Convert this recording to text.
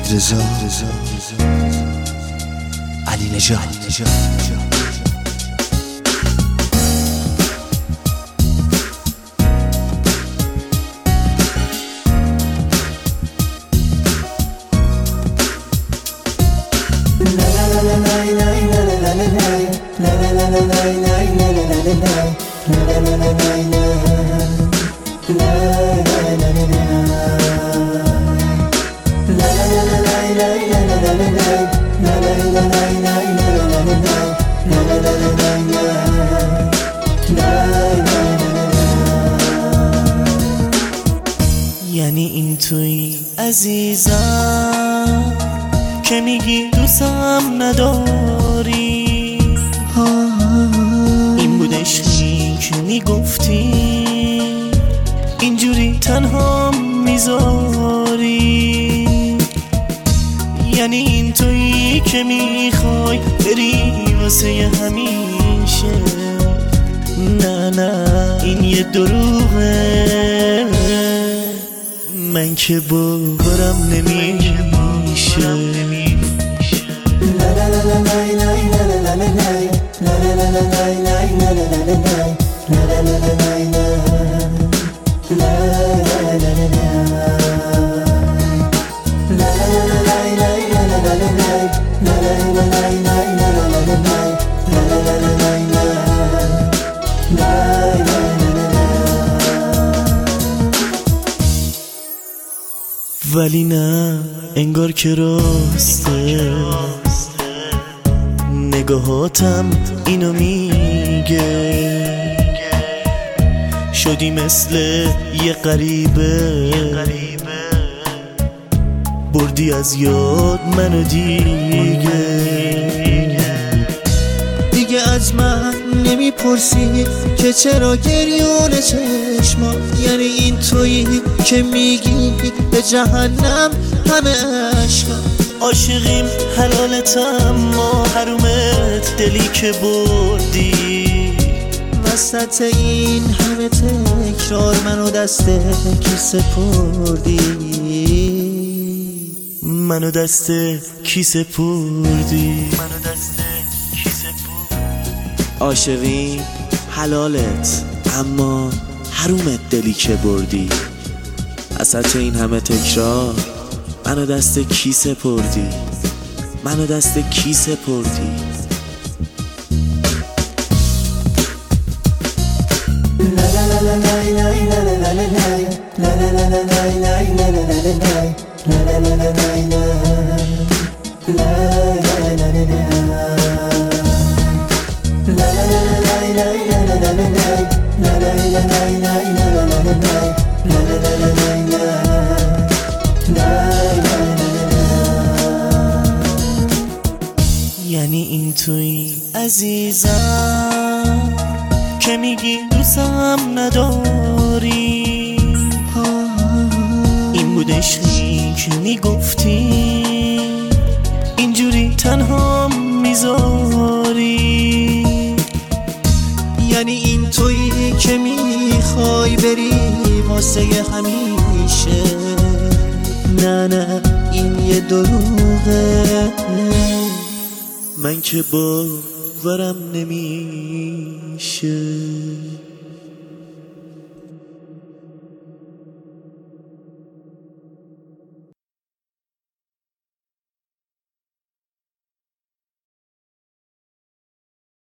حمید رضا علی نژاد. یعنی این توی عزیزم که میگی دوستم نداری، این بود عشقی که میگفتی اینجوری تنها میذاری. یعنی این تویی که میخوای بری واسه همیشه. نه این یه دروغه، من که باورم نمیشه. ولی نه انگار که راسته، نگاهاتم اینو میگه. شدی مثل یه غریبه، بردی از یاد منو دیگه از من نمیپرسی که چرا گریون چشمات. یعنی این تویی که میگی به جهنم همه عشقم. عاشقیم حلالت اما حرومت دلی که بردی. وسط این همه تکرار منو دست کی سپردی، منو دست کی سپردی. عاشقی حلالت اما حرومت دلی که بردی. وسط این همه تکرار منو دست کی سپردی، منو دست کی سپردی. یعنی این توی عزیزم که میگی دوستم نداری، این بود عشقی که میگفتی اینجوری تنها میذاری. یعنی این تویی که میخوای بری واسه همیشه. نه این یه دروغه، من که باورم نمیشه.